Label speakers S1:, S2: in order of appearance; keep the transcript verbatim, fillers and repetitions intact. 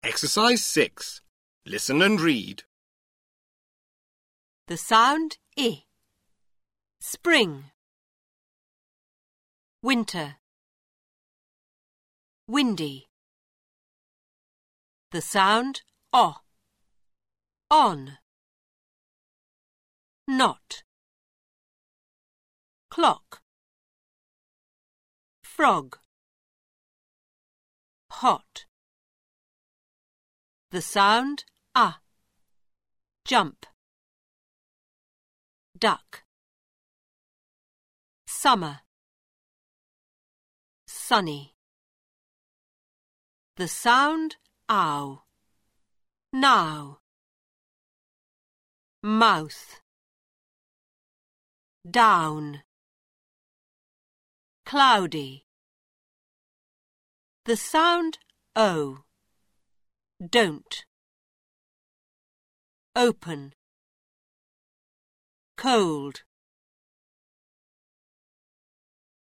S1: Exercise six. Listen and read.
S2: The sound I. Spring. Winter. Windy. The sound O. On. Not. Clock. Frog. Hot. The sound A. Jump. Duck. Summer. Sunny. The sound Ow. Now. Mouth. Down. Cloudy. The sound O. Don't. Open. Cold.